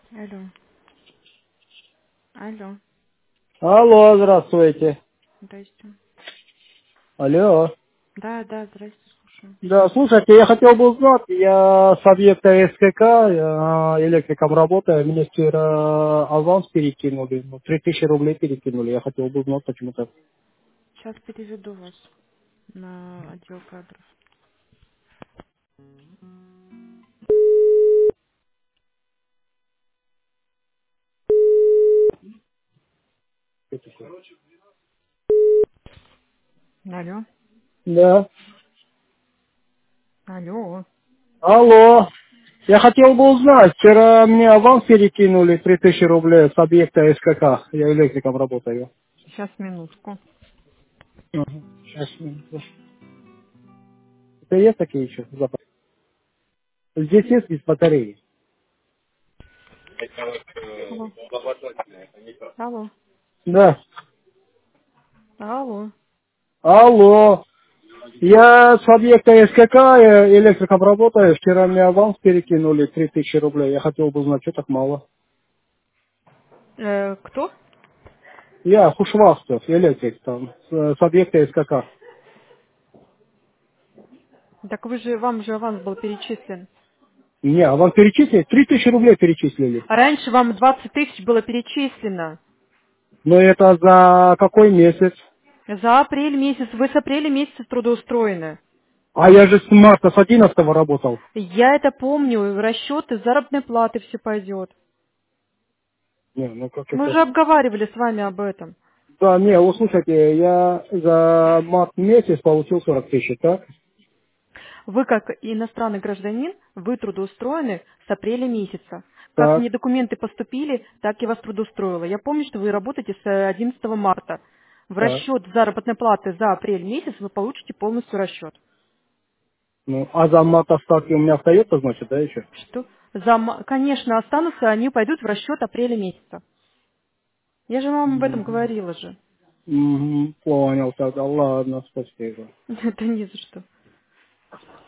Алло. Алло. Алло, здравствуйте. Здрасте. Алло. Да, здрасте, слушаю. Да, слушайте, я хотел бы узнать, я с объекта СКК, я электриком работаю, мне вчера аванс перекинули, 3000 рублей перекинули, я хотел бы узнать, почему так. Сейчас переведу вас на отдел кадров. Алло. Да. Алло. Алло. Я хотел бы узнать, вчера мне аванс перекинули 3000 рублей с объекта СКК, я электриком работаю. Сейчас минутку. Ага. Сейчас, минуту. Это есть такие еще? Здесь есть без батареи? Алло. Алло. Да. Алло. Алло. Я с объекта СКК электриком работаю. Вчера мне аванс перекинули 3000 рублей. Я хотел бы узнать, что так мало. Кто? Я Хушвастов, электрик там, с объекта СКК. Так вам же аванс был перечислен. Не, аванс перечислили? 3000 рублей перечислили. А раньше вам 20 тысяч было перечислено. Но это за какой месяц? За апрель месяц. Вы с апреля месяца трудоустроены. А я же с марта, с 11 работал. Я это помню. В расчеты заработной платы все пойдет. Не, ну как Мы это... уже обговаривали с вами об этом. Да, не, вот слушайте, я за март месяц получил 40 тысяч, так? Вы как иностранный гражданин, вы трудоустроены с апреля месяца. Как мне Так, документы поступили, так и вас трудоустроила. Я помню, что вы работаете с 11 марта. В так. расчет заработной платы за апрель месяц вы получите полностью расчет. Ну, а за март остатки у меня остается, значит, да, еще? Что? Конечно, останутся, они пойдут в расчет апреля месяца. Я же вам об этом говорила же. Мгм, понял тогда, ладно, спасибо. Это не за что.